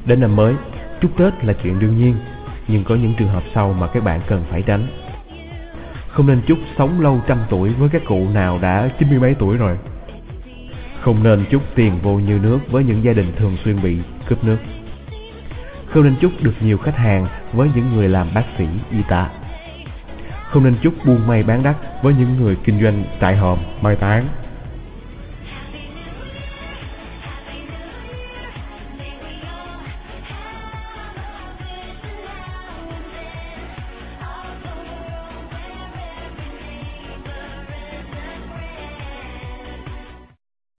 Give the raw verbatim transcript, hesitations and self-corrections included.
Đến năm mới, chúc Tết là chuyện đương nhiên, nhưng có những trường hợp sau mà các bạn cần phải tránh. Không nên chúc sống lâu trăm tuổi với các cụ nào đã chín mươi mấy tuổi rồi. Không nên chúc tiền vô như nước với những gia đình thường xuyên bị cướp nước. Không nên chúc được nhiều khách hàng với những người làm bác sĩ, y tá. Không nên chúc buôn may bán đắt với những người kinh doanh trại hòm, mai táng.